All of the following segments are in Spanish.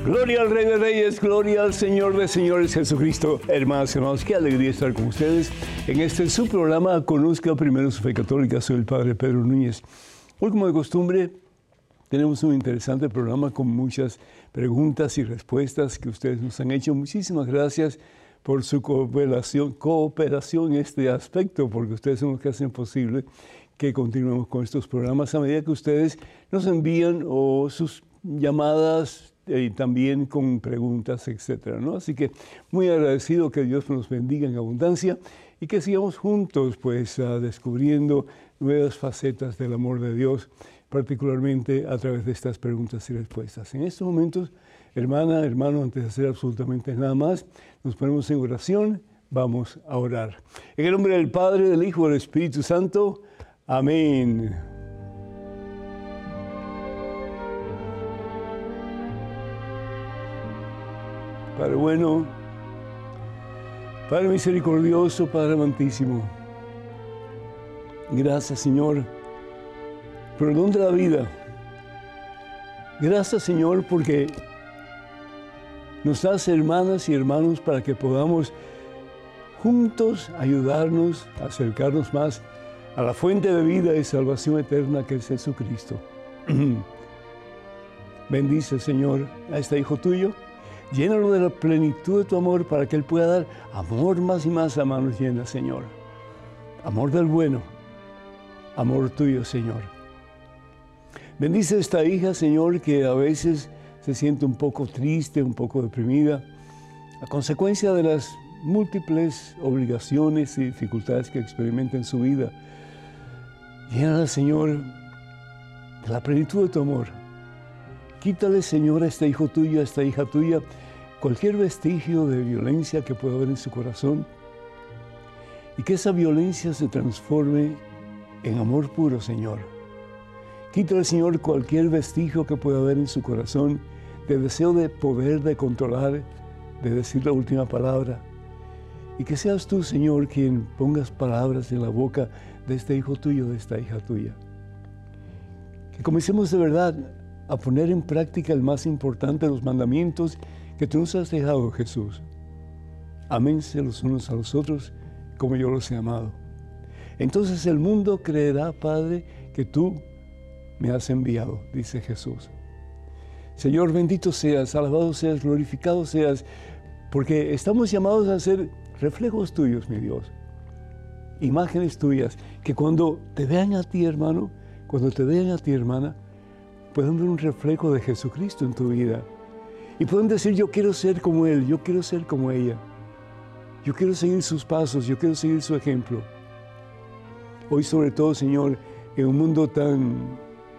Gloria al Rey de Reyes, gloria al Señor de Señores Jesucristo. Hermanos y hermanos, qué alegría estar con ustedes en este su programa Conozca Primero su Fe Católica. Soy el Padre Pedro Núñez. Hoy, como de costumbre, tenemos un interesante programa con muchas preguntas y respuestas que ustedes nos han hecho. Muchísimas gracias por su cooperación en este aspecto, porque ustedes son los que hacen posible que continuemos con estos programas a medida que ustedes nos envían o sus llamadas y también con preguntas, etcétera, ¿no? Así que muy agradecido, que Dios nos bendiga en abundancia y que sigamos juntos pues descubriendo nuevas facetas del amor de Dios, particularmente a través de estas preguntas y respuestas. En estos momentos, hermana, hermano, antes de hacer absolutamente nada más, nos ponemos en oración, vamos a orar. En el nombre del Padre, del Hijo y del Espíritu Santo. Amén. Padre bueno, Padre misericordioso, Padre amantísimo, gracias, Señor, por el don de la vida. Gracias, Señor, porque nos das hermanas y hermanos para que podamos juntos ayudarnos a acercarnos más a la fuente de vida y salvación eterna que es Jesucristo. Bendice, Señor, a este hijo tuyo. Llénalo de la plenitud de tu amor para que Él pueda dar amor más y más a manos llenas, Señor. Amor del bueno, amor tuyo, Señor. Bendice a esta hija, Señor, que a veces se siente un poco triste, un poco deprimida, a consecuencia de las múltiples obligaciones y dificultades que experimenta en su vida. Llénala, Señor, de la plenitud de tu amor. Quítale, Señor, a este hijo tuyo, a esta hija tuya, cualquier vestigio de violencia que pueda haber en su corazón y que esa violencia se transforme en amor puro, Señor. Quítale, Señor, cualquier vestigio que pueda haber en su corazón de deseo de poder, de controlar, de decir la última palabra. Y que seas tú, Señor, quien pongas palabras en la boca de este hijo tuyo, de esta hija tuya. Que comencemos de verdad a poner en práctica el más importante de los mandamientos que tú nos has dejado, Jesús. Ámense los unos a los otros como yo los he amado. Entonces el mundo creerá, Padre, que tú me has enviado, dice Jesús. Señor, bendito seas, alabado seas, glorificado seas, porque estamos llamados a ser reflejos tuyos, mi Dios. Imágenes tuyas, que cuando te vean a ti, hermano, cuando te vean a ti, hermana, pueden ver un reflejo de Jesucristo en tu vida. Y pueden decir, yo quiero ser como Él, yo quiero ser como ella. Yo quiero seguir sus pasos, yo quiero seguir su ejemplo. Hoy, sobre todo, Señor, en un mundo tan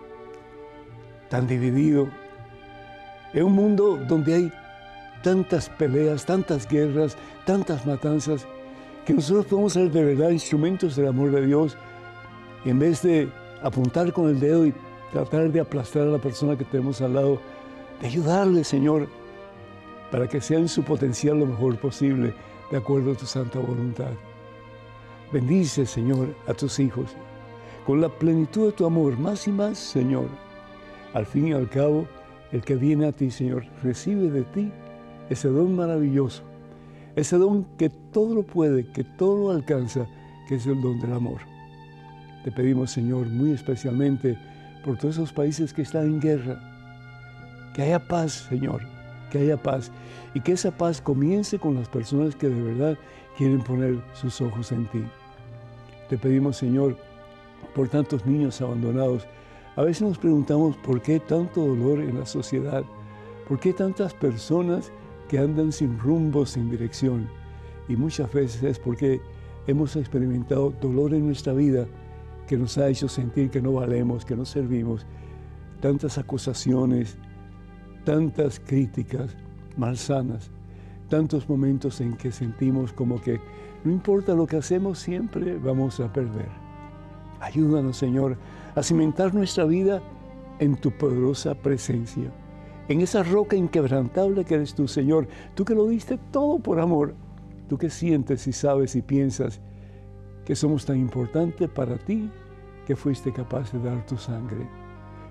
dividido, en un mundo donde hay tantas peleas, tantas guerras, tantas matanzas, que nosotros podemos ser de verdad instrumentos del amor de Dios, y en vez de apuntar con el dedo y tratar de aplastar a la persona que tenemos al lado, de ayudarle, Señor, para que sea en su potencial lo mejor posible, de acuerdo a tu santa voluntad. Bendice, Señor, a tus hijos, con la plenitud de tu amor, más y más, Señor. Al fin y al cabo, el que viene a ti, Señor, recibe de ti ese don maravilloso, ese don que todo lo puede, que todo lo alcanza, que es el don del amor. Te pedimos, Señor, muy especialmente por todos esos países que están en guerra, que haya paz, Señor, que haya paz, y que esa paz comience con las personas que de verdad quieren poner sus ojos en ti. Te pedimos, Señor, por tantos niños abandonados. A veces nos preguntamos por qué tanto dolor en la sociedad, por qué tantas personas que andan sin rumbo, sin dirección, y muchas veces es porque hemos experimentado dolor en nuestra vida que nos ha hecho sentir que no valemos, que no servimos, tantas acusaciones, tantas críticas malsanas, tantos momentos en que sentimos como que no importa lo que hacemos, siempre vamos a perder. Ayúdanos, Señor, a cimentar nuestra vida en tu poderosa presencia, en esa roca inquebrantable que eres tú, Señor, tú que lo diste todo por amor, tú que sientes y sabes y piensas que somos tan importantes para ti, que fuiste capaz de dar tu sangre.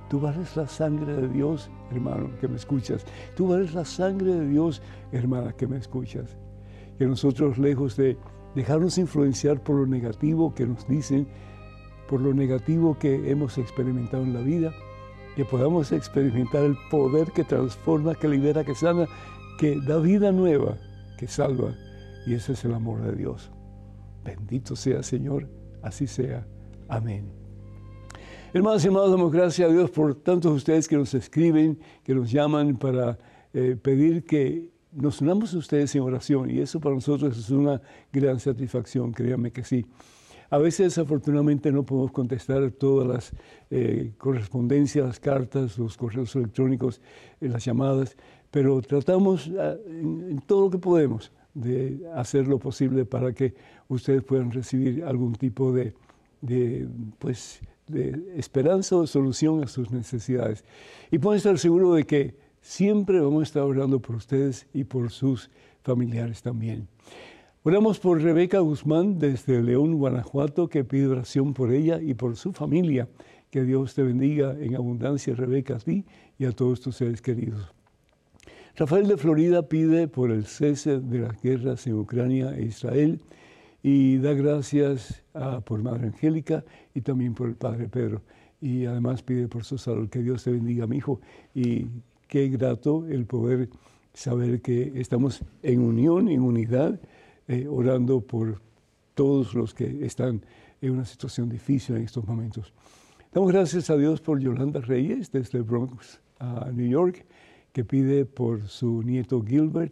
Tú vales la sangre de Dios, hermano, que me escuchas. Tú vales la sangre de Dios, hermana, que me escuchas. Que nosotros, lejos de dejarnos influenciar por lo negativo que nos dicen, por lo negativo que hemos experimentado en la vida, que podamos experimentar el poder que transforma, que libera, que sana, que da vida nueva, que salva. Y ese es el amor de Dios. Bendito sea, Señor, así sea. Amén. Hermanos y hermanos, damos gracias a Dios por tantos de ustedes que nos escriben, que nos llaman para pedir que nos unamos a ustedes en oración. Y eso para nosotros es una gran satisfacción, créanme que sí. A veces, desafortunadamente, no podemos contestar todas las correspondencias, las cartas, los correos electrónicos, las llamadas, pero tratamos en todo lo que podemos de hacer lo posible para que ustedes puedan recibir algún tipo de esperanza o solución a sus necesidades. Y pueden estar seguros de que siempre vamos a estar orando por ustedes y por sus familiares también. Oramos por Rebeca Guzmán desde León, Guanajuato, que pide oración por ella y por su familia. Que Dios te bendiga en abundancia, Rebeca, a ti y a todos tus seres queridos. Rafael de Florida pide por el cese de las guerras en Ucrania e Israel y da gracias por Madre Angélica y también por el Padre Pedro. Y además pide por su salud. Que Dios te bendiga, mi hijo. Y qué grato el poder saber que estamos en unión, en unidad, orando por todos los que están en una situación difícil en estos momentos. Damos gracias a Dios por Yolanda Reyes desde Bronx a New York, que pide por su nieto Gilbert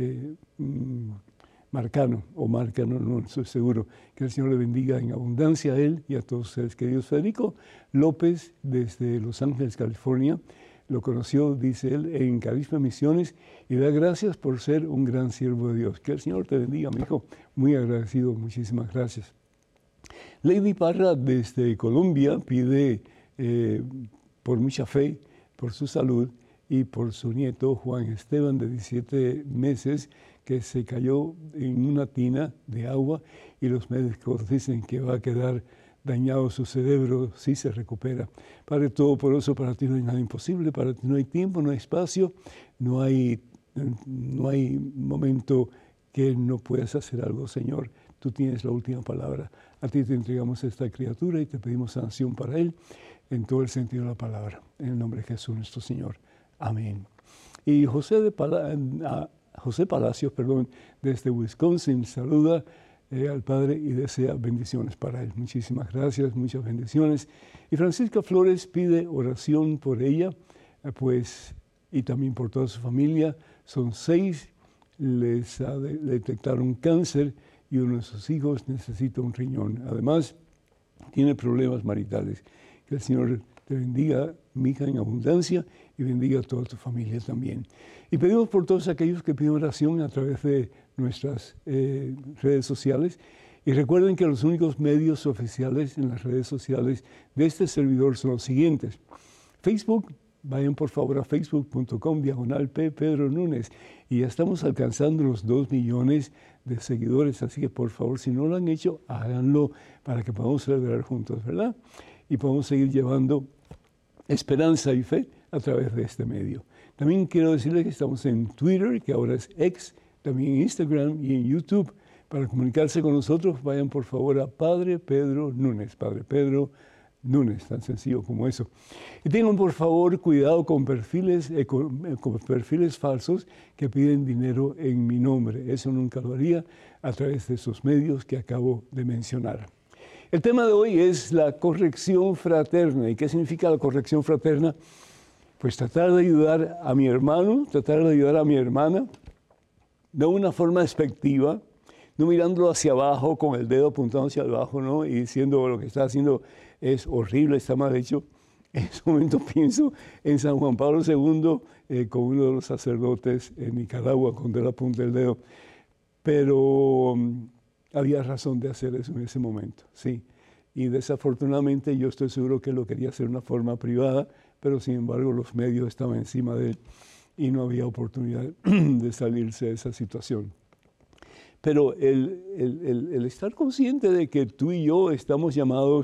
Marcano, no estoy seguro. Que el Señor le bendiga en abundancia a él y a todos ustedes queridos. Federico López desde Los Ángeles, California, lo conoció, dice él, en Carisma Misiones y da gracias por ser un gran siervo de Dios. Que el Señor te bendiga, mi hijo. Muy agradecido, muchísimas gracias. Lady Parra desde Colombia pide por mucha fe, por su salud y por su nieto Juan Esteban de 17 meses que se cayó en una tina de agua y los médicos dicen que va a quedar dañado su cerebro si se recupera. Padre Todopoderoso, para ti no hay nada imposible, para ti no hay tiempo, no hay espacio, no hay momento que no puedas hacer algo, Señor. Tú tienes la última palabra. A ti te entregamos esta criatura y te pedimos sanación para él en todo el sentido de la palabra. En el nombre de Jesús nuestro Señor. Amén. Y José Palacios, desde Wisconsin, saluda al Padre y desea bendiciones para él. Muchísimas gracias, muchas bendiciones. Y Francisca Flores pide oración por ella, y también por toda su familia. Son 6, les detectaron cáncer y uno de sus hijos necesita un riñón. Además, tiene problemas maritales. Que el Señor te bendiga, mi hija, en abundancia y bendiga a toda tu familia también. Y pedimos por todos aquellos que piden oración a través de nuestras redes sociales. Y recuerden que los únicos medios oficiales en las redes sociales de este servidor son los siguientes. Facebook, vayan por favor a facebook.com/P. Pedro Núñez. Y ya estamos alcanzando los 2 millones de seguidores. Así que por favor, si no lo han hecho, háganlo para que podamos celebrar juntos, ¿verdad? Y podamos seguir llevando esperanza y fe a través de este medio. También quiero decirles que estamos en Twitter, que ahora es X, también en Instagram y en YouTube. Para comunicarse con nosotros, vayan por favor a Padre Pedro Núñez. Padre Pedro Núñez, tan sencillo como eso. Y tengan por favor cuidado con perfiles falsos que piden dinero en mi nombre. Eso nunca lo haría a través de esos medios que acabo de mencionar. El tema de hoy es la corrección fraterna. ¿Y qué significa la corrección fraterna? Pues tratar de ayudar a mi hermano, tratar de ayudar a mi hermana, de una forma despectiva, no mirándolo hacia abajo, con el dedo apuntando hacia abajo, ¿no? Y diciendo lo que está haciendo es horrible, está mal hecho. En ese momento pienso en San Juan Pablo II, con uno de los sacerdotes en Nicaragua, cuando él apunta el dedo. Pero había razón de hacer eso en ese momento, sí. Y desafortunadamente yo estoy seguro que él lo quería hacer de una forma privada, pero sin embargo los medios estaban encima de él y no había oportunidad de salirse de esa situación. Pero el estar consciente de que tú y yo estamos llamados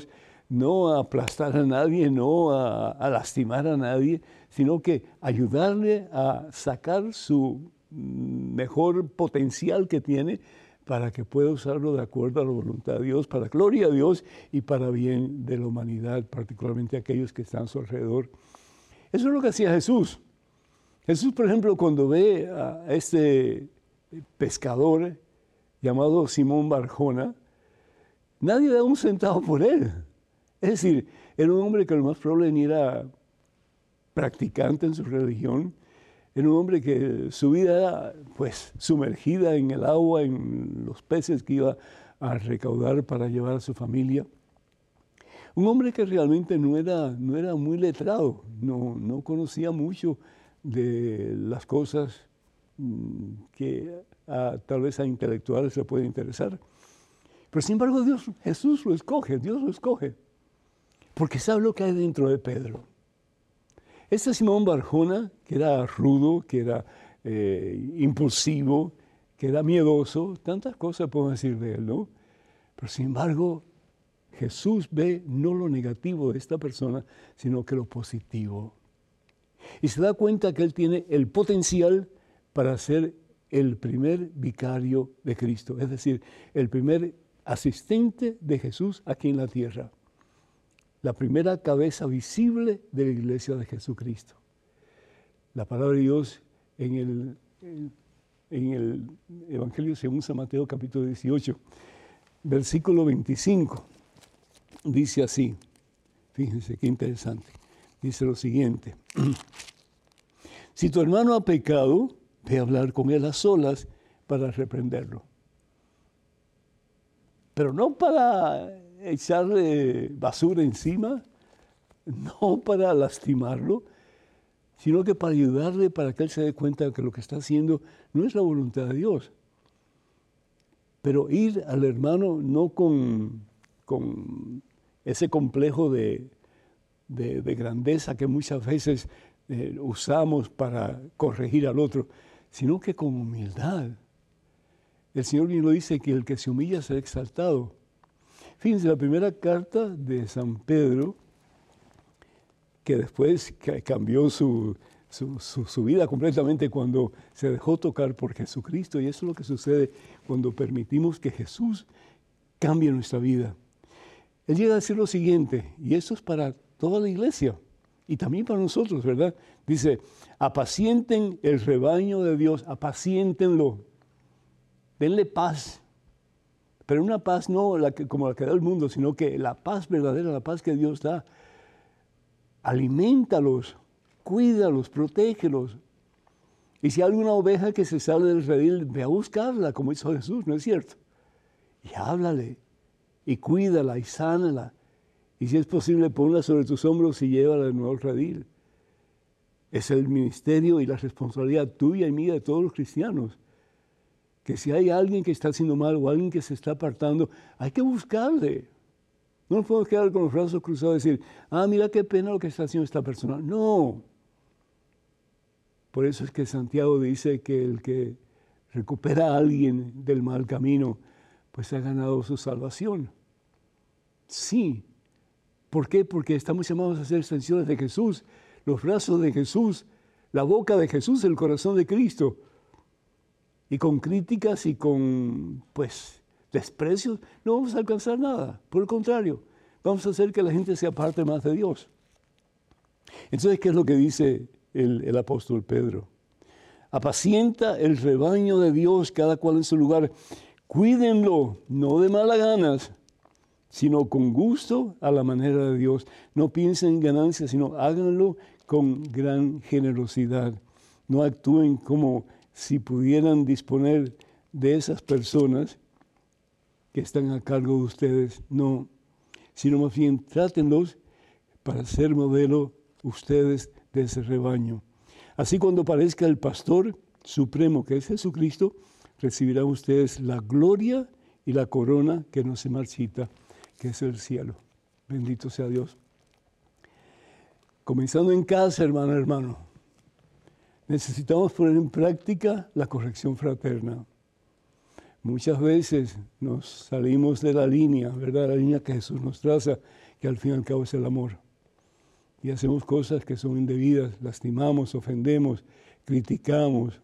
no a aplastar a nadie, no a lastimar a nadie, sino que ayudarle a sacar su mejor potencial que tiene para que pueda usarlo de acuerdo a la voluntad de Dios, para gloria a Dios y para bien de la humanidad, particularmente aquellos que están a su alrededor. Eso es lo que hacía Jesús. Jesús, por ejemplo, cuando ve a este pescador llamado Simón Barjona, nadie da un centavo por él. Es decir, era un hombre que lo más probable ni era practicante en su religión, era un hombre que su vida era pues sumergida en el agua, en los peces que iba a recaudar para llevar a su familia. Un hombre que realmente no era muy letrado, no conocía mucho de las cosas que tal vez a intelectuales le pueden interesar. Pero sin embargo Jesús lo escoge, Dios lo escoge, porque sabe lo que hay dentro de Pedro. Este Simón Barjona, que era rudo, que era impulsivo, que era miedoso, tantas cosas podemos decir de él, ¿no? Pero sin embargo, Jesús ve no lo negativo de esta persona, sino que lo positivo. Y se da cuenta que él tiene el potencial para ser el primer vicario de Cristo, es decir, el primer asistente de Jesús aquí en la tierra. La primera cabeza visible de la iglesia de Jesucristo. La palabra de Dios en el Evangelio según San Mateo capítulo 18, versículo 25, dice así, fíjense qué interesante, dice lo siguiente: si tu hermano ha pecado, ve a hablar con él a solas para reprenderlo. Pero no para echarle basura encima, no para lastimarlo, sino que para ayudarle, para que él se dé cuenta de que lo que está haciendo no es la voluntad de Dios. Pero ir al hermano no con ese complejo de grandeza que muchas veces usamos para corregir al otro, sino que con humildad. El Señor mismo dice que el que se humilla será exaltado. Fíjense, la primera carta de San Pedro, que después cambió su vida completamente cuando se dejó tocar por Jesucristo, y eso es lo que sucede cuando permitimos que Jesús cambie nuestra vida. Él llega a decir lo siguiente, y esto es para toda la iglesia, y también para nosotros, ¿verdad? Dice, apacienten el rebaño de Dios, apaciéntenlo, denle paz. Pero una paz no como la que da el mundo, sino que la paz verdadera, la paz que Dios da. Alimentalos, cuídalos, protégelos. Y si hay alguna oveja que se sale del redil, ve a buscarla, como hizo Jesús, ¿no es cierto? Y háblale, y cuídala, y sánala. Y si es posible, ponla sobre tus hombros y llévala de nuevo al redil. Es el ministerio y la responsabilidad tuya y mía de todos los cristianos. Que si hay alguien que está haciendo mal o alguien que se está apartando, hay que buscarle. No nos podemos quedar con los brazos cruzados y decir, mira qué pena lo que está haciendo esta persona. No. Por eso es que Santiago dice que el que recupera a alguien del mal camino, pues ha ganado su salvación. Sí. ¿Por qué? Porque estamos llamados a ser extensiones de Jesús, los brazos de Jesús, la boca de Jesús, el corazón de Cristo. Y con críticas y con, desprecios, no vamos a alcanzar nada. Por el contrario, vamos a hacer que la gente se aparte más de Dios. Entonces, ¿qué es lo que dice el apóstol Pedro? Apacienta el rebaño de Dios, cada cual en su lugar. Cuídenlo, no de malas ganas, sino con gusto a la manera de Dios. No piensen en ganancias, sino háganlo con gran generosidad. No actúen como si pudieran disponer de esas personas que están a cargo de ustedes, no, sino más bien trátenlos para ser modelo ustedes de ese rebaño. Así cuando aparezca el pastor supremo, que es Jesucristo, recibirán ustedes la gloria y la corona que no se marchita, que es el cielo. Bendito sea Dios. Comenzando en casa, hermano. Necesitamos poner en práctica la corrección fraterna. Muchas veces nos salimos de la línea, ¿verdad? La línea que Jesús nos traza, que al fin y al cabo es el amor. Y hacemos cosas que son indebidas, lastimamos, ofendemos, criticamos.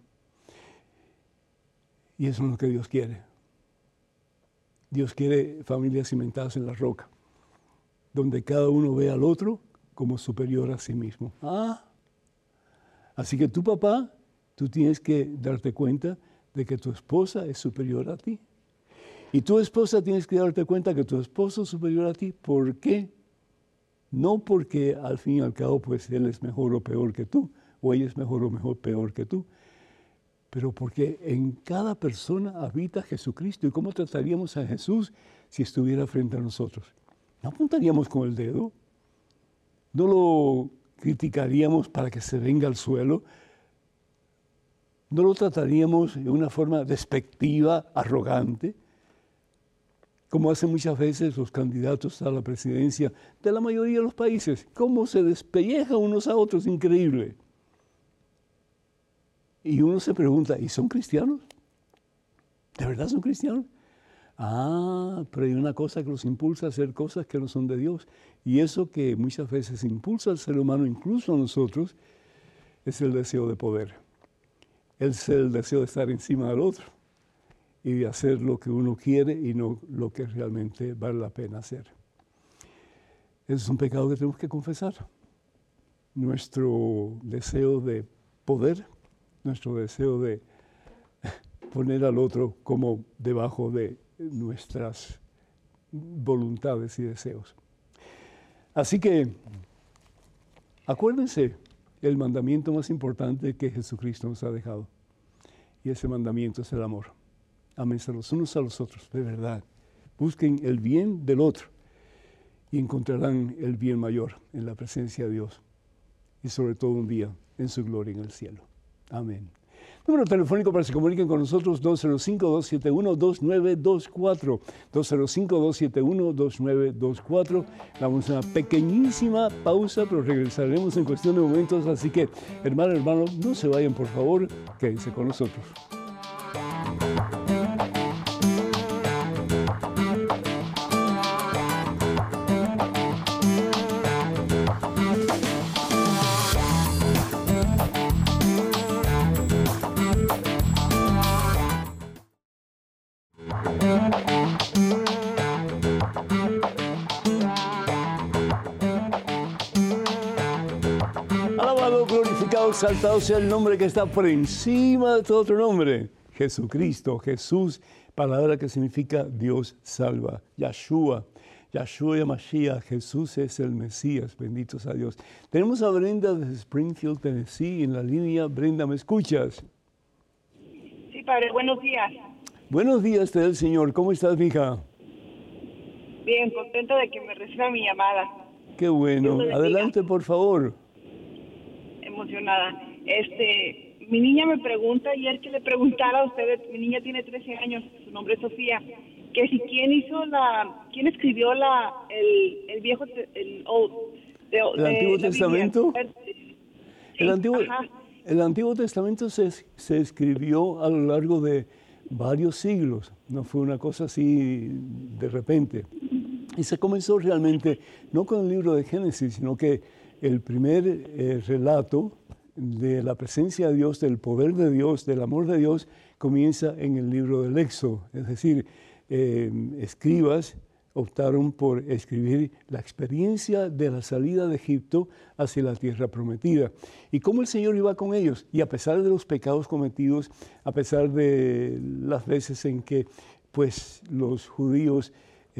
Y eso es lo que Dios quiere. Dios quiere familias cimentadas en la roca, donde cada uno ve al otro como superior a sí mismo. Así que tu papá, tú tienes que darte cuenta de que tu esposa es superior a ti. Y tu esposa tienes que darte cuenta que tu esposo es superior a ti. ¿Por qué? No porque al fin y al cabo pues él es mejor o peor que tú, o ella es mejor o peor que tú, pero porque en cada persona habita Jesucristo. ¿Y cómo trataríamos a Jesús si estuviera frente a nosotros? ¿No apuntaríamos con el dedo? ¿No lo criticaríamos para que se venga al suelo? ¿No lo trataríamos de una forma despectiva, arrogante, como hacen muchas veces los candidatos a la presidencia de la mayoría de los países? ¿Cómo se despellejan unos a otros? Increíble. Y uno se pregunta, ¿y son cristianos? ¿De verdad son cristianos? Pero hay una cosa que los impulsa a hacer cosas que no son de Dios. Y eso que muchas veces impulsa al ser humano, incluso a nosotros, es el deseo de poder. Es el deseo de estar encima del otro y de hacer lo que uno quiere y no lo que realmente vale la pena hacer. Ese es un pecado que tenemos que confesar. Nuestro deseo de poder, nuestro deseo de poner al otro como debajo de nuestras voluntades y deseos. Así que, acuérdense, el mandamiento más importante que Jesucristo nos ha dejado. Y ese mandamiento es el amor. Ámense los unos a los otros, de verdad. Busquen el bien del otro y encontrarán el bien mayor en la presencia de Dios. Y sobre todo un día en su gloria en el cielo. Amén. Número telefónico para que se comuniquen con nosotros, 205-271-2924. 205-271-2924. Damos una pequeñísima pausa, pero regresaremos en cuestión de momentos. Así que, hermano, no se vayan, por favor. Quédense con nosotros. Exaltado sea el nombre que está por encima de todo otro nombre. Jesucristo, Jesús, palabra que significa Dios salva. Yahshua, Yahshua Mashiach, Jesús es el Mesías, bendito sea Dios. Tenemos a Brenda de Springfield, Tennessee, en la línea. Brenda, ¿me escuchas? Sí, padre, buenos días. Buenos días, te da el Señor. ¿Cómo estás, mija? Bien, contenta de que me reciba mi llamada. Qué bueno. Adelante, por favor. Emocionada. Mi niña me pregunta ayer que le preguntara a ustedes, mi niña tiene 13 años, su nombre es Sofía, que si quién escribió el viejo, el Antiguo Testamento. Sí, El Antiguo Testamento se escribió a lo largo de varios siglos, no fue una cosa así de repente. Y se comenzó realmente, no con el libro de Génesis, sino que el primer relato de la presencia de Dios, del poder de Dios, del amor de Dios, comienza en el libro del Éxodo. Es decir, escribas optaron por escribir la experiencia de la salida de Egipto hacia la tierra prometida. Y cómo el Señor iba con ellos. Y a pesar de los pecados cometidos, a pesar de las veces en que pues, los judíos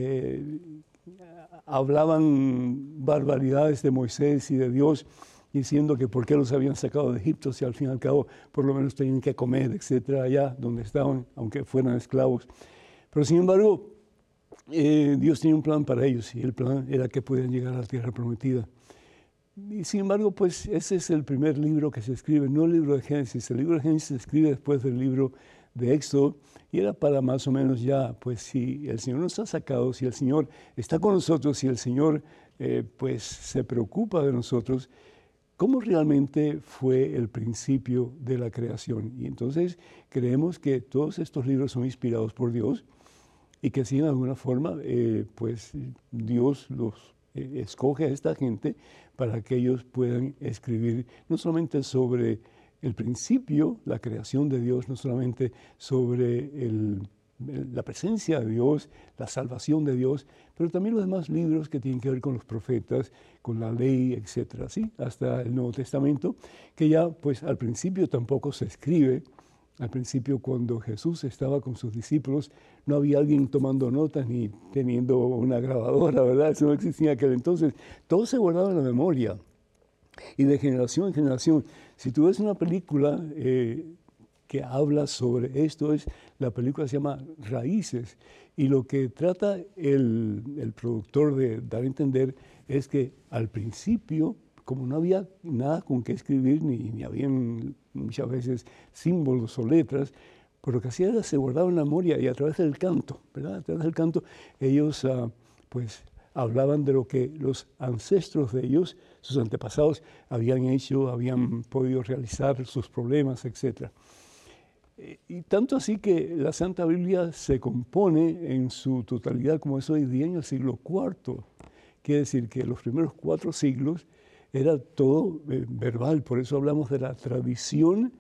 hablaban barbaridades de Moisés y de Dios, diciendo que por qué los habían sacado de Egipto, si al fin y al cabo por lo menos tenían que comer, etcétera, allá donde estaban, aunque fueran esclavos. Pero sin embargo, Dios tenía un plan para ellos, y el plan era que pudieran llegar a la tierra prometida. Y sin embargo, pues ese es el primer libro que se escribe, no el libro de Génesis. El libro de Génesis se escribe después del libro de Éxodo, y era para más o menos ya, pues si el Señor nos ha sacado, si el Señor está con nosotros, si el Señor pues se preocupa de nosotros, cómo realmente fue el principio de la creación. Y entonces creemos que todos estos libros son inspirados por Dios y que si de alguna forma, pues Dios los escoge a esta gente para que ellos puedan escribir no solamente sobre el principio, la creación de Dios, no solamente sobre la presencia de Dios, la salvación de Dios, pero también los demás libros que tienen que ver con los profetas, con la ley, etcétera, ¿sí? Hasta el Nuevo Testamento, que ya pues al principio tampoco se escribe. Al principio, cuando Jesús estaba con sus discípulos, no había alguien tomando notas ni teniendo una grabadora, ¿verdad? Eso no existía en aquel entonces. Todo se guardaba en la memoria y de generación en generación. Si tú ves una película que habla sobre esto, la película se llama Raíces, y lo que trata el productor de dar a entender es que al principio, como no había nada con qué escribir, ni habían muchas veces símbolos o letras, pues lo que hacía era se guardaba en la memoria y a través del canto, ¿verdad? A través del canto ellos pues hablaban de lo que los ancestros de ellos, sus antepasados, habían hecho, habían podido realizar, sus problemas, etc. Y tanto así que la Santa Biblia se compone en su totalidad, como es hoy día, en el siglo IV. Quiere decir que los primeros 4 siglos era todo verbal, por eso hablamos de la tradición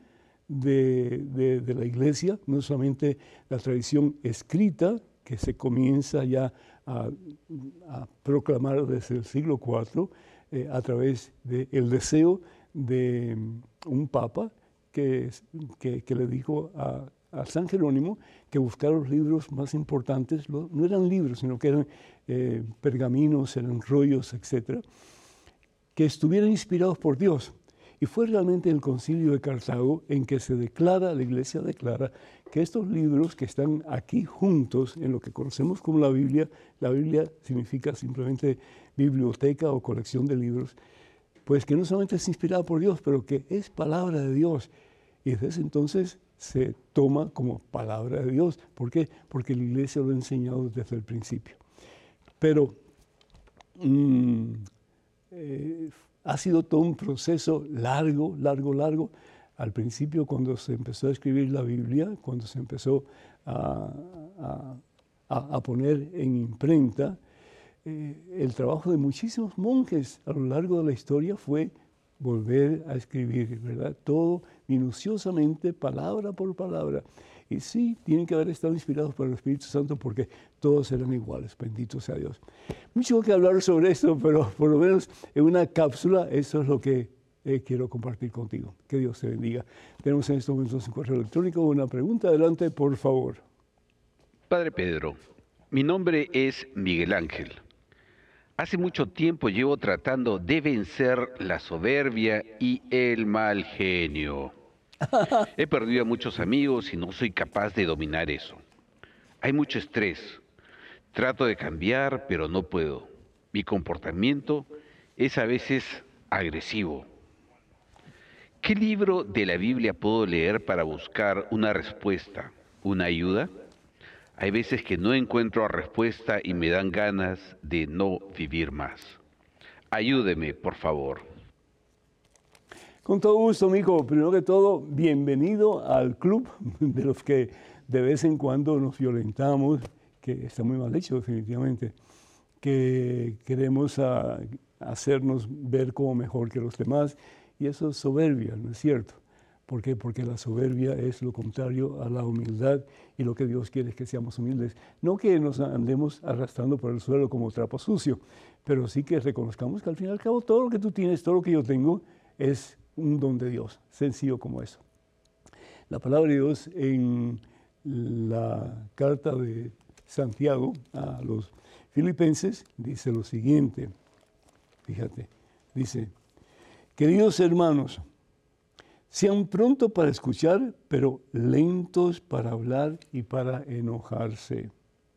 de la Iglesia, no solamente la tradición escrita, que se comienza ya a proclamar desde el siglo IV, a través del deseo de un papa que le dijo a San Jerónimo que buscara los libros más importantes, no eran libros, sino que eran pergaminos, eran rollos, etcétera, que estuvieran inspirados por Dios. Y fue realmente el Concilio de Cartago en que la Iglesia declara que estos libros que están aquí juntos en lo que conocemos como la Biblia significa simplemente biblioteca o colección de libros, pues que no solamente es inspirada por Dios, pero que es palabra de Dios. Y desde ese entonces se toma como palabra de Dios. ¿Por qué? Porque la Iglesia lo ha enseñado desde el principio. Pero ha sido todo un proceso largo. Al principio, cuando se empezó a escribir la Biblia, cuando se empezó a poner en imprenta, el trabajo de muchísimos monjes a lo largo de la historia fue volver a escribir, ¿verdad? Todo minuciosamente, palabra por palabra. Y sí, tienen que haber estado inspirados por el Espíritu Santo porque todos eran iguales, bendito sea Dios. Mucho que hablar sobre esto, pero por lo menos en una cápsula eso es lo que quiero compartir contigo. Que Dios te bendiga. Tenemos en estos momentos un correo electrónico, una pregunta. Adelante, por favor. Padre Pedro, mi nombre es Miguel Ángel. Hace mucho tiempo llevo tratando de vencer la soberbia y el mal genio. He perdido a muchos amigos y no soy capaz de dominar eso. Hay mucho estrés. Trato de cambiar, pero no puedo. Mi comportamiento es a veces agresivo. ¿Qué libro de la Biblia puedo leer para buscar una respuesta, una ayuda? Hay veces que no encuentro respuesta y me dan ganas de no vivir más. Ayúdeme, por favor. Con todo gusto, mijo. Primero que todo, bienvenido al club de los que de vez en cuando nos violentamos, que está muy mal hecho definitivamente, que queremos hacernos ver como mejor que los demás, y eso es soberbia, ¿no es cierto? ¿Por qué? Porque la soberbia es lo contrario a la humildad, y lo que Dios quiere es que seamos humildes. No que nos andemos arrastrando por el suelo como trapo sucio, pero sí que reconozcamos que al fin y al cabo todo lo que tú tienes, todo lo que yo tengo, es un don de Dios, sencillo como eso. La palabra de Dios en la carta de Santiago a los Filipenses dice lo siguiente, fíjate, dice: queridos hermanos, sean prontos para escuchar, pero lentos para hablar y para enojarse,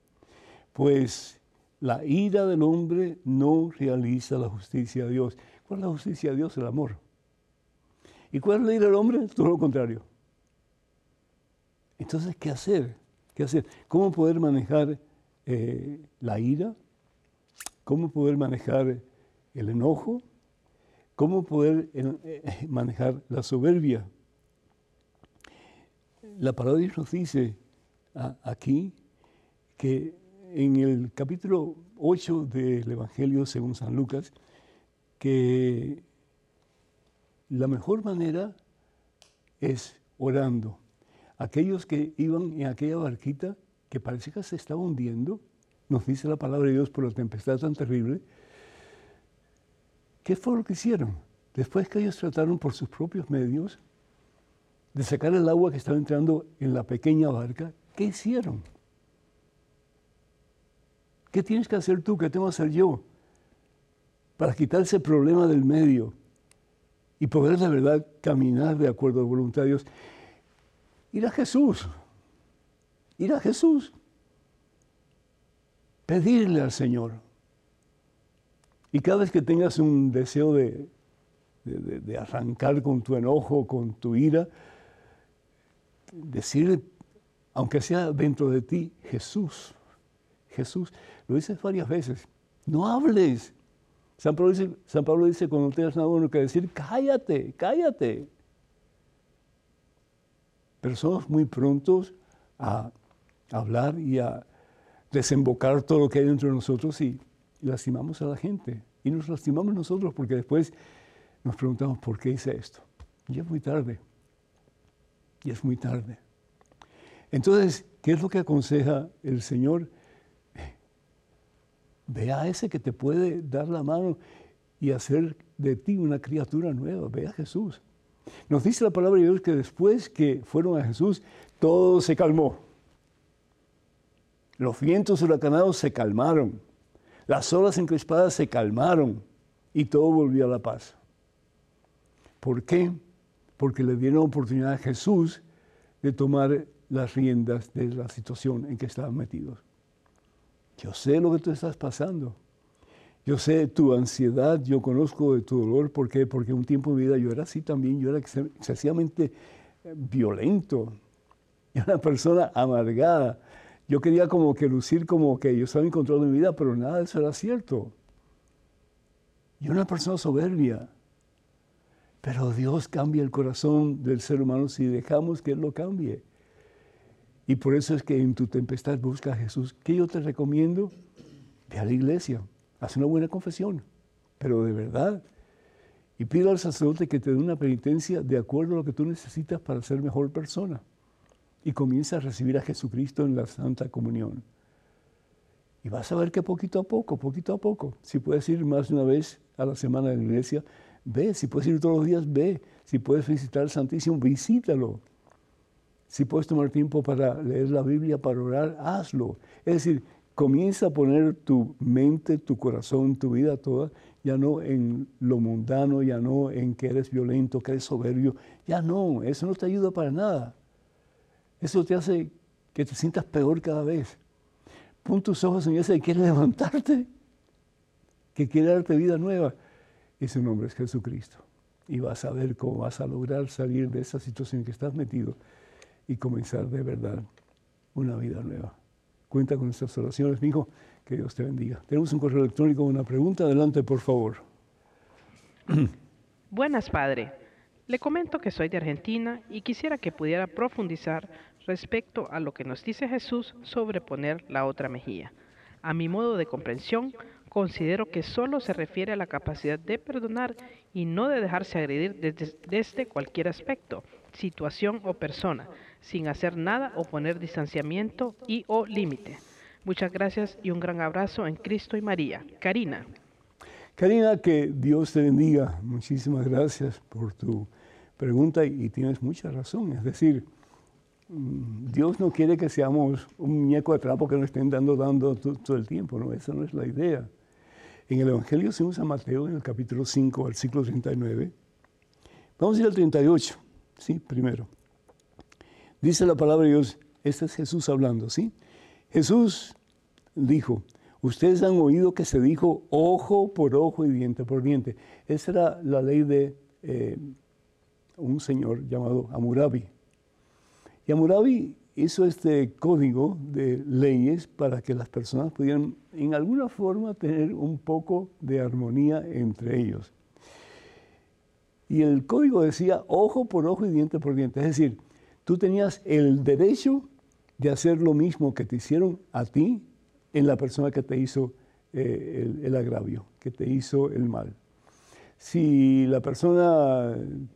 pues la ira del hombre no realiza la justicia de Dios. ¿Cuál es la justicia de Dios? El amor. ¿Y cuál es la ira del hombre? Todo lo contrario. Entonces, ¿qué hacer? ¿Qué hacer? ¿Cómo poder manejar la ira? ¿Cómo poder manejar el enojo? cómo poder manejar la soberbia. La palabra de Dios nos dice aquí que en el capítulo 8 del Evangelio según San Lucas, que la mejor manera es orando. Aquellos que iban en aquella barquita que parece que se estaba hundiendo, nos dice la palabra de Dios por la tempestad tan terrible, ¿qué fue lo que hicieron? Después que ellos trataron por sus propios medios de sacar el agua que estaba entrando en la pequeña barca, ¿qué hicieron? ¿Qué tienes que hacer tú? ¿Qué tengo que hacer yo? Para quitar ese problema del medio y poder de verdad caminar de acuerdo a la voluntad de Dios. Ir a Jesús. Ir a Jesús. Pedirle al Señor. Y cada vez que tengas un deseo de arrancar con tu enojo, con tu ira, decirle, aunque sea dentro de ti, Jesús. Jesús. Lo dices varias veces. No hables. San Pablo dice, cuando tengas nada bueno que decir, cállate, cállate. Pero somos muy prontos a hablar y a desembocar todo lo que hay dentro de nosotros y lastimamos a la gente. Y nos lastimamos nosotros porque después nos preguntamos, ¿por qué hice esto? Y es muy tarde. Y es muy tarde. Entonces, ¿qué es lo que aconseja el Señor? Ve a ese que te puede dar la mano y hacer de ti una criatura nueva. Ve a Jesús. Nos dice la palabra de Dios que después que fueron a Jesús, todo se calmó. Los vientos huracanados se calmaron. Las olas encrespadas se calmaron y todo volvió a la paz. ¿Por qué? Porque le dieron oportunidad a Jesús de tomar las riendas de la situación en que estaban metidos. Yo sé lo que tú estás pasando. Yo sé tu ansiedad, yo conozco de tu dolor. ¿Por qué? Porque un tiempo en mi vida yo era así también, yo era excesivamente violento. Yo era una persona amargada. Yo quería como que lucir como que yo estaba en control de mi vida, pero nada de eso era cierto. Yo era una persona soberbia. Pero Dios cambia el corazón del ser humano si dejamos que Él lo cambie. Y por eso es que en tu tempestad busca a Jesús. ¿Qué yo te recomiendo? Ve a la iglesia, haz una buena confesión, pero de verdad. Y pide al sacerdote que te dé una penitencia de acuerdo a lo que tú necesitas para ser mejor persona. Y comienza a recibir a Jesucristo en la Santa Comunión. Y vas a ver que poquito a poco, si puedes ir más de una vez a la semana de la iglesia, ve. Si puedes ir todos los días, ve. Si puedes visitar al Santísimo, visítalo. Si puedes tomar tiempo para leer la Biblia, para orar, hazlo. Es decir, comienza a poner tu mente, tu corazón, tu vida toda, ya no en lo mundano, ya no en que eres violento, que eres soberbio. Ya no, eso no te ayuda para nada. Eso te hace que te sientas peor cada vez. Pon tus ojos en ese que quiere levantarte, que quiere darte vida nueva. Y su nombre es Jesucristo. Y vas a ver cómo vas a lograr salir de esa situación en que estás metido y comenzar de verdad una vida nueva. Cuenta con nuestras oraciones, mi hijo, que Dios te bendiga. Tenemos un correo electrónico, una pregunta, adelante por favor. Buenas, padre. Le comento que soy de Argentina y quisiera que pudiera profundizar respecto a lo que nos dice Jesús sobre poner la otra mejilla. A mi modo de comprensión, considero que solo se refiere a la capacidad de perdonar y no de dejarse agredir desde cualquier aspecto, situación o persona, sin hacer nada o poner distanciamiento y o límite. Muchas gracias y un gran abrazo en Cristo y María. Karina. Karina, que Dios te bendiga. Muchísimas gracias por tu pregunta y tienes mucha razón. Es decir, Dios no quiere que seamos un muñeco de trapo que nos estén dando todo el tiempo, ¿no? Esa no es la idea. En el Evangelio según San Mateo, en el capítulo 5, versículo 39, vamos a ir al 38, ¿sí? Primero. Dice la palabra de Dios, este es Jesús hablando, ¿sí? Jesús dijo, ustedes han oído que se dijo ojo por ojo y diente por diente. Esa era la ley de un señor llamado Hammurabi. Y Hammurabi hizo este código de leyes para que las personas pudieran en alguna forma tener un poco de armonía entre ellos. Y el código decía ojo por ojo y diente por diente. Es decir, tú tenías el derecho de hacer lo mismo que te hicieron a ti en la persona que te hizo el agravio, que te hizo el mal. Si la persona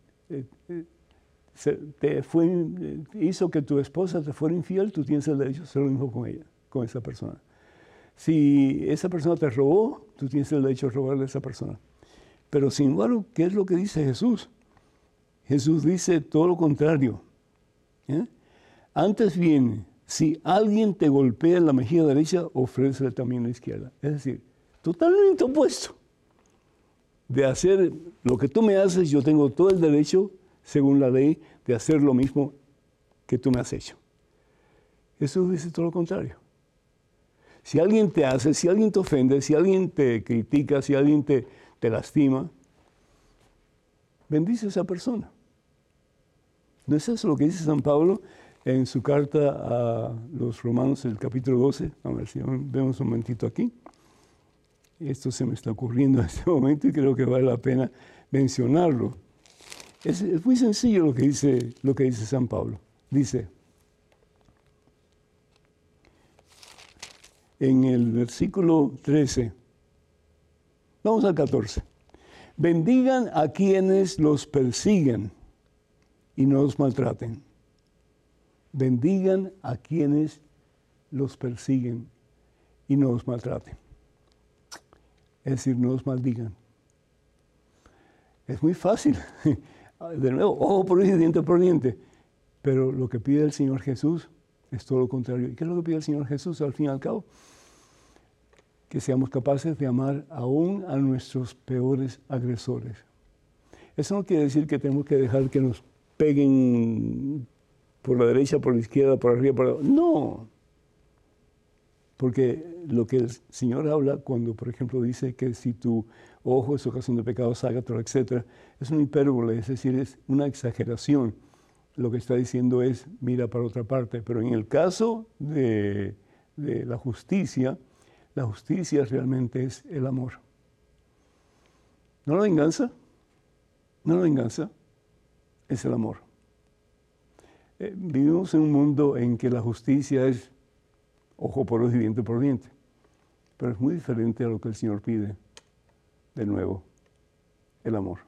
hizo que tu esposa te fuera infiel, tú tienes el derecho a hacer lo mismo con ella, con esa persona. Si esa persona te robó, tú tienes el derecho a robarle a esa persona. Pero sin embargo, ¿qué es lo que dice Jesús? Jesús dice todo lo contrario. Antes bien, si alguien te golpea en la mejilla derecha, ofrécele también la izquierda. Es decir, totalmente opuesto. De hacer lo que tú me haces, yo tengo todo el derecho, según la ley, de hacer lo mismo que tú me has hecho. Jesús dice todo lo contrario. Si alguien te hace, si alguien te ofende, si alguien te critica, si alguien te lastima, bendice a esa persona. ¿No es eso lo que dice San Pablo en su carta a los Romanos, el capítulo 12? A ver si vemos un momentito aquí. Esto se me está ocurriendo en este momento y creo que vale la pena mencionarlo. Es muy sencillo lo que dice San Pablo. Dice, en el versículo 13, vamos al 14. Bendigan a quienes los persiguen y no los maltraten. Bendigan a quienes los persiguen y no los maltraten. Es decir, no los maldigan. Es muy fácil. De nuevo, ojo por ojo y diente por diente. Pero lo que pide el Señor Jesús es todo lo contrario. ¿Y qué es lo que pide el Señor Jesús al fin y al cabo? Que seamos capaces de amar aún a nuestros peores agresores. Eso no quiere decir que tenemos que dejar que nos peguen por la derecha, por la izquierda, por arriba, por abajo. No. Porque lo que el Señor habla cuando, por ejemplo, dice que si tu ojo es ocasión de pecado, sácatelo, etc., es una hipérbole, es decir, es una exageración. Lo que está diciendo es, mira para otra parte. Pero en el caso de la justicia realmente es el amor. No la venganza, es el amor. Vivimos en un mundo en que la justicia es ojo por ojo y diente por diente. Pero es muy diferente a lo que el Señor pide. De nuevo, el amor.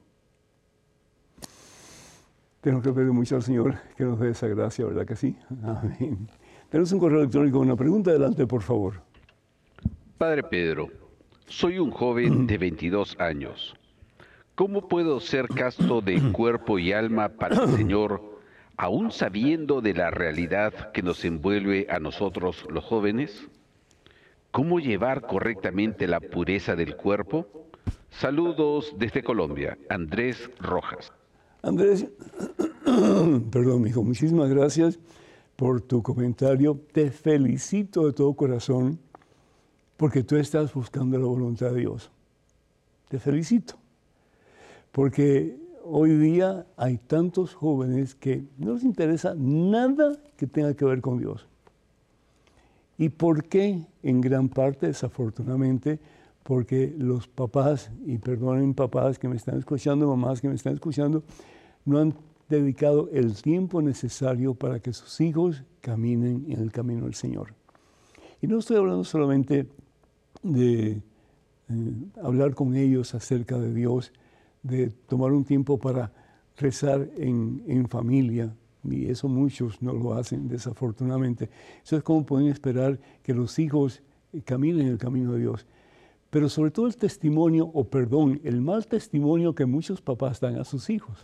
Tenemos que pedir mucho al Señor que nos dé esa gracia, ¿verdad que sí? Amén. Tenemos un correo electrónico con una pregunta. Adelante, por favor. Padre Pedro, soy un joven de 22 años. ¿Cómo puedo ser casto de cuerpo y alma para el Señor, aún sabiendo de la realidad que nos envuelve a nosotros los jóvenes? ¿Cómo llevar correctamente la pureza del cuerpo? Saludos desde Colombia, Andrés Rojas. Andrés, perdón, hijo, muchísimas gracias por tu comentario. Te felicito de todo corazón porque tú estás buscando la voluntad de Dios. Te felicito. Porque hoy día hay tantos jóvenes que no les interesa nada que tenga que ver con Dios. ¿Y por qué? En gran parte, desafortunadamente, porque los papás, y perdonen papás que me están escuchando, mamás que me están escuchando, no han dedicado el tiempo necesario para que sus hijos caminen en el camino del Señor. Y no estoy hablando solamente de hablar con ellos acerca de Dios, de tomar un tiempo para rezar en familia, y eso muchos no lo hacen, desafortunadamente. Eso es como pueden esperar que los hijos caminen en el camino de Dios. Pero sobre todo el testimonio, o perdón, el mal testimonio que muchos papás dan a sus hijos.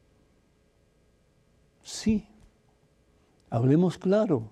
Sí, hablemos claro.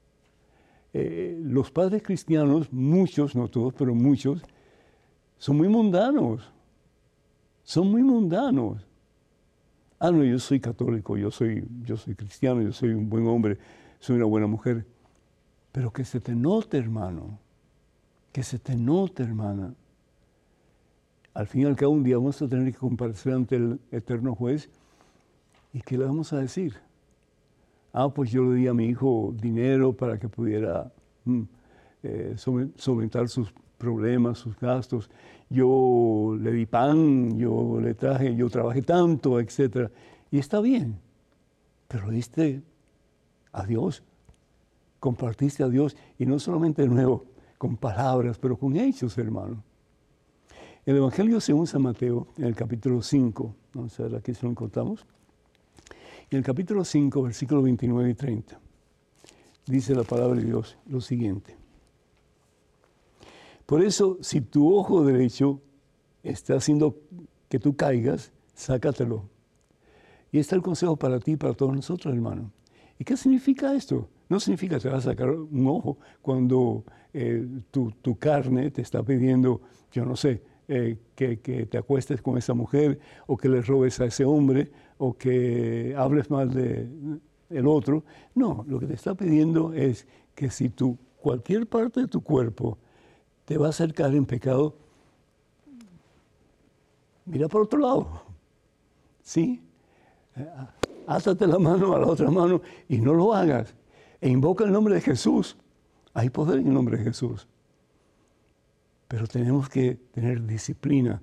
Los padres cristianos, muchos, no todos, pero muchos, son muy mundanos. Son muy mundanos. Ah, no, yo soy católico, yo soy cristiano, yo soy un buen hombre, soy una buena mujer. Pero que se te note, hermano, que se te note, hermana. Al fin y al cabo, un día vamos a tener que comparecer ante el eterno juez. ¿Y qué le vamos a decir? Ah, pues yo le di a mi hijo dinero para que pudiera solventar sus problemas, sus gastos. yo le di pan, yo le traje, yo trabajé tanto, etc. Y está bien, pero diste a Dios, compartiste a Dios, y no solamente de nuevo con palabras, pero con hechos, hermano. El Evangelio según San Mateo, en el capítulo 5, vamos a ver aquí si lo encontramos, en el capítulo 5, versículos 29 y 30, dice la palabra de Dios lo siguiente. Por eso, si tu ojo derecho está haciendo que tú caigas, sácatelo. Y está el consejo para ti y para todos nosotros, hermano. ¿Y qué significa esto? No significa que te vas a sacar un ojo cuando tu carne te está pidiendo, yo no sé, que te acuestes con esa mujer, o que le robes a ese hombre, o que hables mal del otro. No, lo que te está pidiendo es que si cualquier parte de tu cuerpo te va a hacer caer en pecado, mira por otro lado. ¿Sí? Átate la mano a la otra mano y no lo hagas. E invoca el nombre de Jesús. Hay poder en el nombre de Jesús. Pero tenemos que tener disciplina.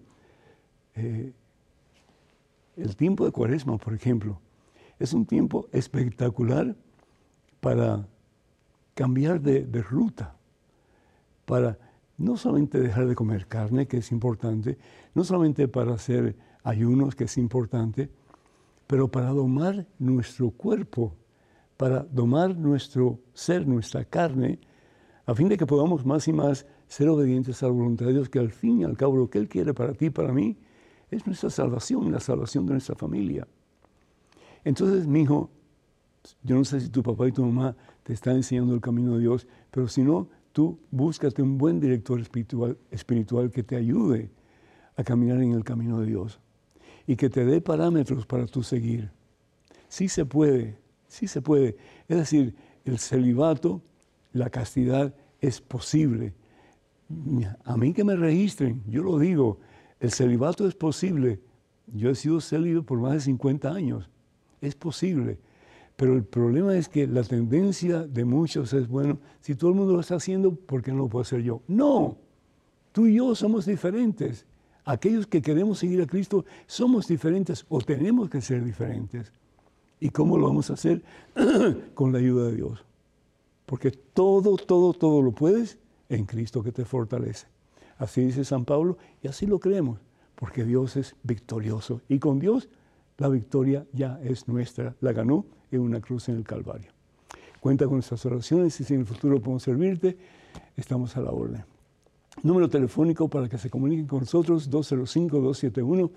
El tiempo de Cuaresma, por ejemplo, es un tiempo espectacular para cambiar de ruta, para no solamente dejar de comer carne, que es importante, no solamente para hacer ayunos, que es importante, pero para domar nuestro cuerpo, para domar nuestro ser, nuestra carne, a fin de que podamos más y más ser obedientes a la voluntad de Dios, que al fin y al cabo lo que Él quiere para ti y para mí es nuestra salvación, la salvación de nuestra familia. Entonces, mi hijo, yo no sé si tu papá y tu mamá te están enseñando el camino de Dios, pero si no, tú búscate un buen director espiritual que te ayude a caminar en el camino de Dios y que te dé parámetros para tú seguir. Sí se puede, sí se puede. Es decir, el celibato, la castidad es posible. A mí que me registren, yo lo digo, el celibato es posible. Yo he sido célibe por más de 50 años. Es posible. Pero el problema es que la tendencia de muchos es, bueno, si todo el mundo lo está haciendo, ¿por qué no lo puedo hacer yo? No, tú y yo somos diferentes. Aquellos que queremos seguir a Cristo somos diferentes o tenemos que ser diferentes. ¿Y cómo lo vamos a hacer? Con la ayuda de Dios. Porque todo lo puedes en Cristo que te fortalece. Así dice San Pablo y así lo creemos, porque Dios es victorioso. Y con Dios la victoria ya es nuestra. La ganó en una cruz en el Calvario. Cuenta con nuestras oraciones y si en el futuro podemos servirte, estamos a la orden. Número telefónico para que se comuniquen con nosotros, 205-271-2924.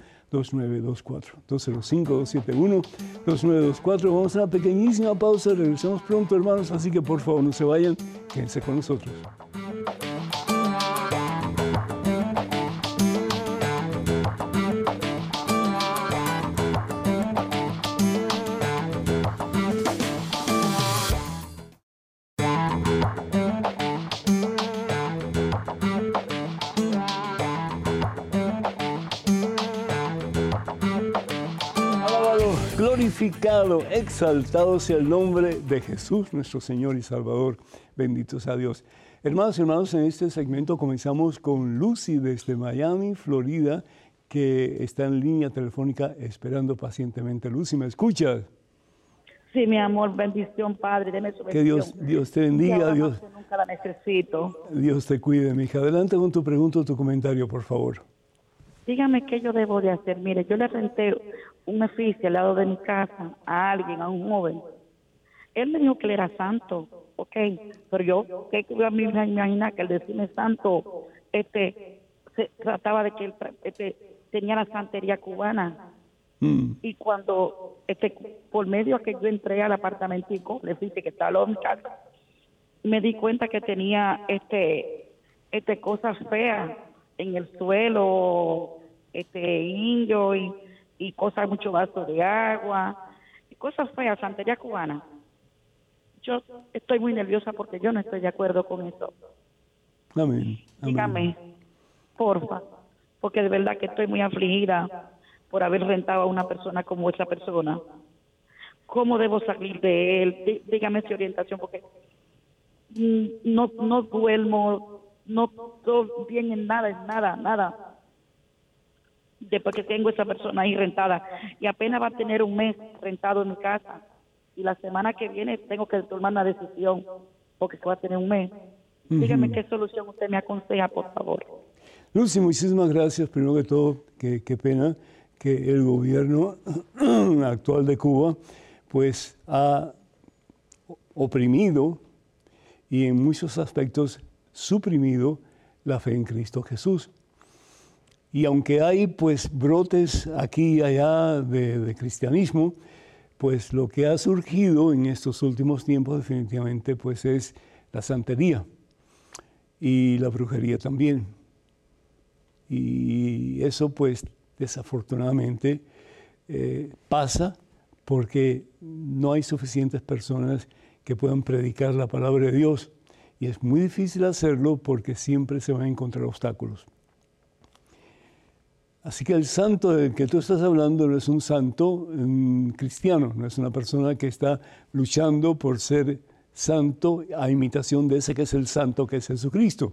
205-271-2924. Vamos a una pequeñísima pausa, regresamos pronto, hermanos, así que por favor no se vayan, quédense con nosotros. Glorificado, exaltado sea el nombre de Jesús, nuestro Señor y Salvador. Bendito sea Dios. Hermanos y hermanos, en este segmento comenzamos con Lucy desde Miami, Florida, que está en línea telefónica esperando pacientemente. Lucy, ¿me escuchas? Sí, mi amor, bendición, Padre, deme su bendición. Que Dios te bendiga, Dios. Nunca la necesito. Dios te cuide, mi hija. Adelante con tu pregunta o tu comentario, por favor. Dígame qué yo debo de hacer. Mire, yo le renté un edificio al lado de mi casa a alguien, a un joven. Él me dijo que él era santo, ok, pero yo que iba a imaginar que el decirme santo se trataba de que él tenía la santería cubana. Y cuando por medio que yo entré al apartamentico, le dije que estaba al lado de mi casa, me di cuenta que tenía cosas feas en el suelo, indio y cosas, mucho vaso de agua, y cosas feas, santería cubana. Yo estoy muy nerviosa porque yo no estoy de acuerdo con eso. Amén. Dígame, porfa, porque de verdad que estoy muy afligida por haber rentado a una persona como esa persona. ¿Cómo debo salir de él? Dígame su orientación, porque no duermo, no estoy bien en nada. después que tengo esa persona ahí rentada, y apenas va a tener un mes rentado en mi casa, y la semana que viene tengo que tomar una decisión, porque va a tener un mes. Dígame qué solución usted me aconseja, por favor. Lucy, muchísimas gracias. Primero que todo, qué pena que el gobierno actual de Cuba pues ha oprimido y en muchos aspectos suprimido la fe en Cristo Jesús. Y aunque hay pues brotes aquí y allá de cristianismo, pues lo que ha surgido en estos últimos tiempos definitivamente pues es la santería y la brujería también. Y eso pues desafortunadamente pasa porque no hay suficientes personas que puedan predicar la palabra de Dios. Y es muy difícil hacerlo porque siempre se van a encontrar obstáculos. Así que el santo del que tú estás hablando no es un santo cristiano, no es una persona que está luchando por ser santo a imitación de ese que es el santo, que es Jesucristo.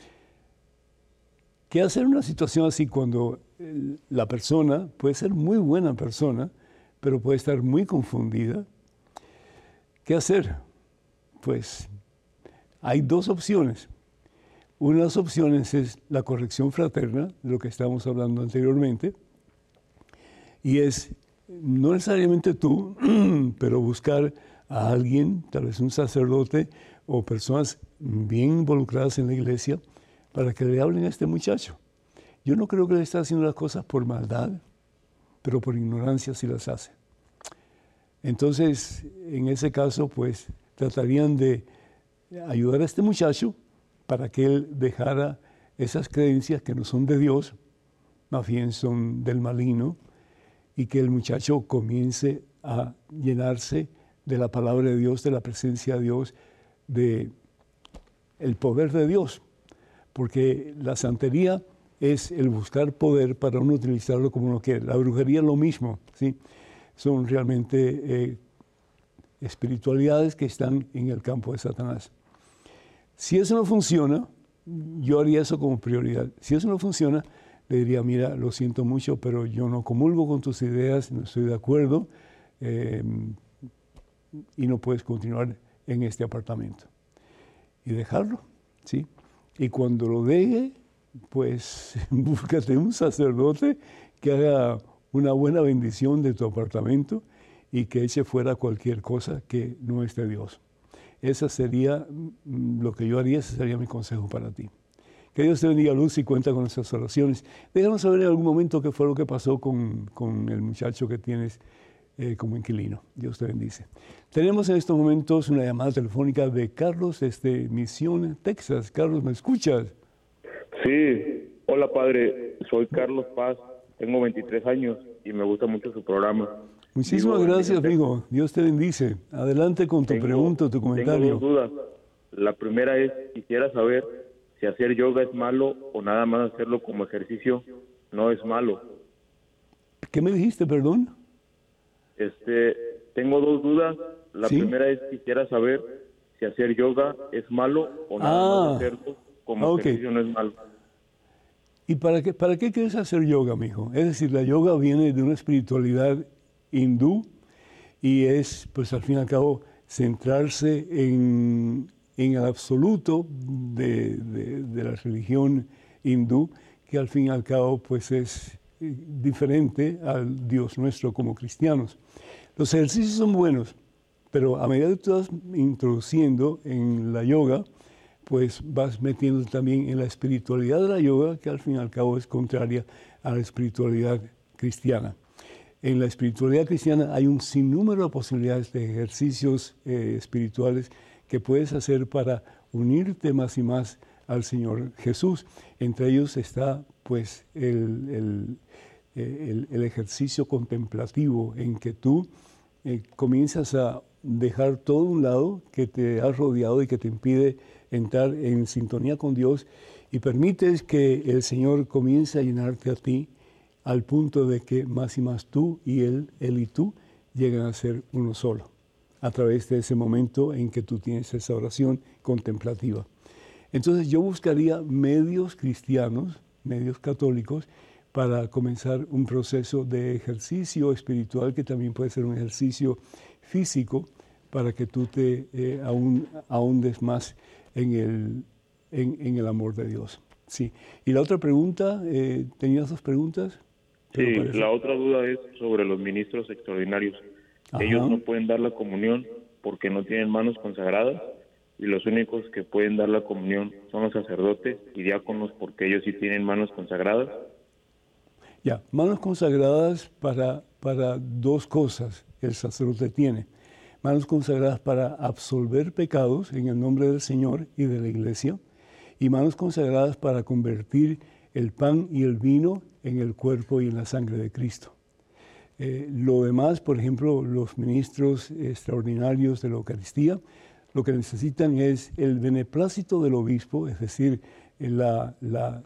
¿Qué hacer en una situación así cuando la persona puede ser muy buena persona, pero puede estar muy confundida? ¿Qué hacer? Pues hay dos opciones. Una de las opciones es la corrección fraterna, de lo que estábamos hablando anteriormente, y es no necesariamente tú, pero buscar a alguien, tal vez un sacerdote o personas bien involucradas en la iglesia, para que le hablen a este muchacho. Yo no creo que le esté haciendo las cosas por maldad, pero por ignorancia sí las hace. Entonces, en ese caso, pues, tratarían de ayudar a este muchacho para que él dejara esas creencias que no son de Dios, más bien son del maligno, y que el muchacho comience a llenarse de la palabra de Dios, de la presencia de Dios, de el poder de Dios. Porque la santería es el buscar poder para uno utilizarlo como uno quiere. La brujería es lo mismo, ¿sí? Son realmente espiritualidades que están en el campo de Satanás. Si eso no funciona, yo haría eso como prioridad. Si eso no funciona, le diría, mira, lo siento mucho, pero yo no comulgo con tus ideas, no estoy de acuerdo y no puedes continuar en este apartamento. Y dejarlo, ¿sí? Y cuando lo deje, pues búscate un sacerdote que haga una buena bendición de tu apartamento y que eche fuera cualquier cosa que no es de Dios. Esa sería lo que yo haría, ese sería mi consejo para ti. Que Dios te bendiga, Luz, y cuenta con nuestras oraciones. Déjanos saber en algún momento qué fue lo que pasó con el muchacho que tienes como inquilino. Dios te bendice. Tenemos en estos momentos una llamada telefónica de Carlos desde Mission, Texas. Carlos, ¿me escuchas? Sí, hola padre, soy Carlos Paz, tengo 23 años y me gusta mucho su programa. Muchísimas gracias, amigo. Dios te bendice. Adelante con tu pregunta, tu comentario. Tengo dos dudas. La primera es, quisiera saber si hacer yoga es malo o nada más hacerlo como ejercicio no es malo. ¿Qué me dijiste, perdón? Tengo dos dudas. La ¿Sí? primera es, quisiera saber si hacer yoga es malo o nada más hacerlo como ejercicio no es malo. ¿Y para qué quieres hacer yoga, mijo? Es decir, la yoga viene de una espiritualidad hindú y es, pues al fin y al cabo, centrarse en el absoluto de la religión hindú, que al fin y al cabo, pues es diferente al Dios nuestro como cristianos. Los ejercicios son buenos, pero a medida que tú vas introduciendo en la yoga, pues vas metiendo también en la espiritualidad de la yoga, que al fin y al cabo es contraria a la espiritualidad cristiana. En la espiritualidad cristiana hay un sinnúmero de posibilidades de ejercicios espirituales que puedes hacer para unirte más y más al Señor Jesús. Entre ellos está pues el ejercicio contemplativo en que tú comienzas a dejar todo a un lado que te ha rodeado y que te impide entrar en sintonía con Dios y permites que el Señor comience a llenarte a ti al punto de que más y más tú y Él y tú llegan a ser uno solo a través de ese momento en que tú tienes esa oración contemplativa. Entonces yo buscaría medios cristianos, medios católicos, para comenzar un proceso de ejercicio espiritual que también puede ser un ejercicio físico para que tú te ahondes más en el amor de Dios. Sí. Y la otra pregunta, ¿tenías dos preguntas? Sí, la otra duda es sobre los ministros extraordinarios. Ajá. Ellos no pueden dar la comunión porque no tienen manos consagradas, y los únicos que pueden dar la comunión son los sacerdotes y diáconos, porque ellos sí tienen manos consagradas. Ya, manos consagradas para dos cosas el sacerdote tiene. Manos consagradas para absolver pecados en el nombre del Señor y de la Iglesia, y manos consagradas para convertir el pan y el vino en el cuerpo y en la sangre de Cristo. Lo demás, por ejemplo, los ministros extraordinarios de la Eucaristía, lo que necesitan es el beneplácito del obispo, es decir, la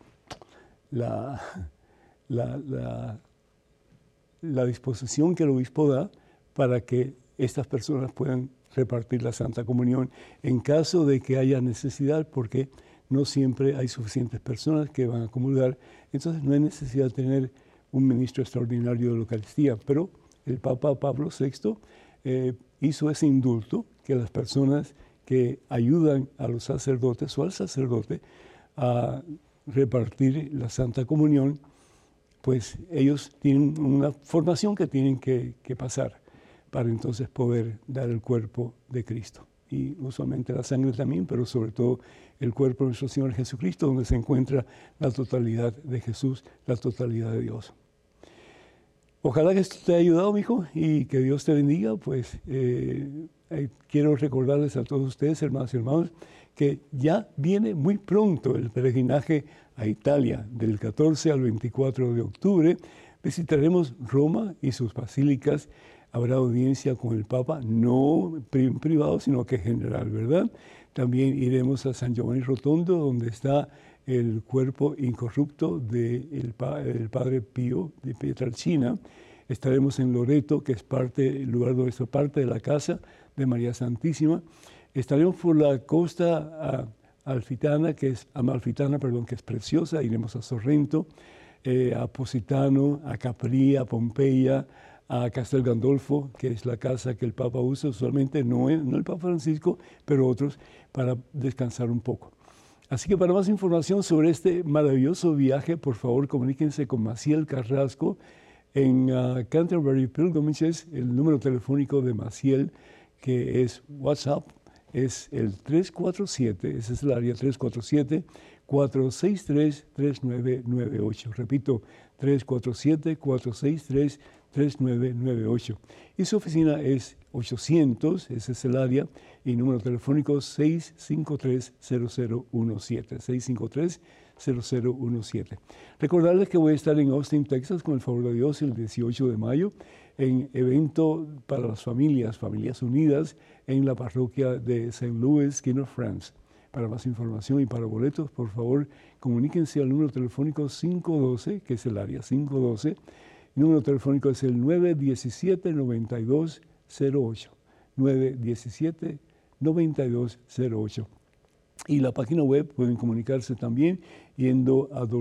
disposición que el obispo da para que estas personas puedan repartir la Santa Comunión en caso de que haya necesidad, porque no siempre hay suficientes personas que van a comulgar, entonces no hay necesidad de tener un ministro extraordinario de la Eucaristía, pero el Papa Pablo VI hizo ese indulto que las personas que ayudan a los sacerdotes o al sacerdote a repartir la Santa Comunión, pues ellos tienen una formación que tienen que pasar para entonces poder dar el cuerpo de Cristo. Y usualmente la sangre también, pero sobre todo el cuerpo de nuestro Señor Jesucristo, donde se encuentra la totalidad de Jesús, la totalidad de Dios. Ojalá que esto te haya ayudado, mijo, y que Dios te bendiga. Pues quiero recordarles a todos ustedes, hermanos y hermanos, que ya viene muy pronto el peregrinaje a Italia, del 14 al 24 de octubre. Visitaremos Roma y sus basílicas. Habrá audiencia con el Papa, no privado, sino que general, ¿verdad? También iremos a San Giovanni Rotondo, donde está el cuerpo incorrupto del Padre Pío de Pietrelcina. Estaremos en Loreto, que es el lugar donde está parte de la casa de María Santísima. Estaremos por la costa amalfitana, que es preciosa. Iremos a Sorrento, a Positano, a Capri, a Pompeya, a Castel Gandolfo, que es la casa que el Papa usa usualmente, no el Papa Francisco, pero otros, para descansar un poco. Así que para más información sobre este maravilloso viaje, por favor, comuníquense con Maciel Carrasco en Canterbury Pilgrimages. El número telefónico de Maciel, que es WhatsApp, es el 347, ese es el área 347-463-3998. Repito, 347-463-3998. Y su oficina es 800, ese es el área, y número telefónico 653-0017, 653-0017. Recordarles que voy a estar en Austin, Texas, con el favor de Dios, el 18 de mayo, en evento para las familias unidas, en la parroquia de St. Louis, King of France. Para más información y para boletos, por favor, comuníquense al número telefónico 512, que es el área 512. El número telefónico es el 917-9208. 917-9208. Y la página web pueden comunicarse también yendo a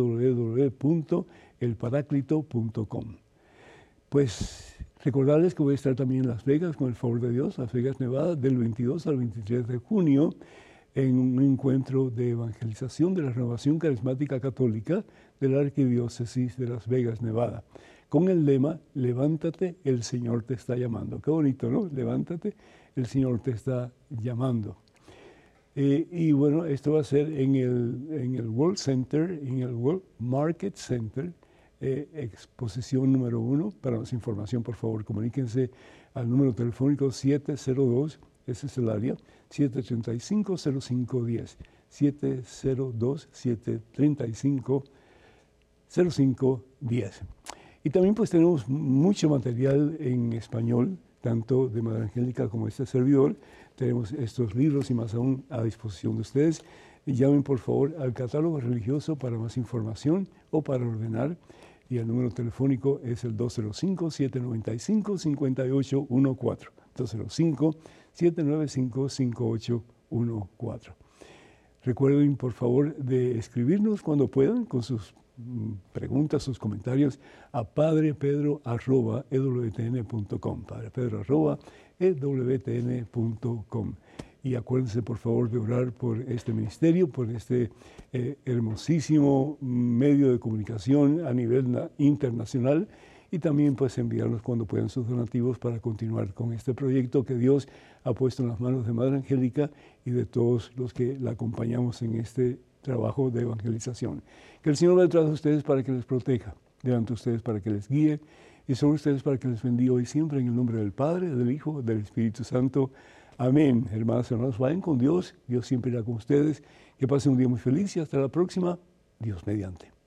www.elparáclito.com. Pues recordarles que voy a estar también en Las Vegas, con el favor de Dios, Las Vegas, Nevada, del 22 al 23 de junio, en un encuentro de evangelización de la Renovación Carismática Católica de la Arquidiócesis de Las Vegas, Nevada, con el lema, levántate, el Señor te está llamando. Qué bonito, ¿no? Levántate, el Señor te está llamando. Y bueno, esto va a ser en el World Center, en el World Market Center, exposición número 1. Para más información, por favor, comuníquense al número telefónico 702, ese es el área, 735-0510, 702-735-0510. Y también pues tenemos mucho material en español, tanto de Madre Angélica como este servidor. Tenemos estos libros y más aún a disposición de ustedes. Llamen por favor al catálogo religioso para más información o para ordenar. Y el número telefónico es el 205-795-5814. 205-795-5814. Recuerden, por favor, de escribirnos cuando puedan con sus preguntas, sus comentarios a padrepedro@ewtn.com, padrepedro@ewtn.com. Y acuérdense, por favor, de orar por este ministerio, por este hermosísimo medio de comunicación a nivel internacional, y también pues enviarnos cuando puedan sus donativos para continuar con este proyecto que Dios ha puesto en las manos de Madre Angélica y de todos los que la acompañamos en este trabajo de evangelización. Que el Señor va detrás de ustedes para que les proteja, delante de ustedes para que les guíe, y sobre ustedes para que les bendiga hoy siempre en el nombre del Padre, del Hijo, del Espíritu Santo. Amén. Hermanas y hermanos, vayan con Dios. Dios siempre irá con ustedes. Que pasen un día muy feliz y hasta la próxima. Dios mediante.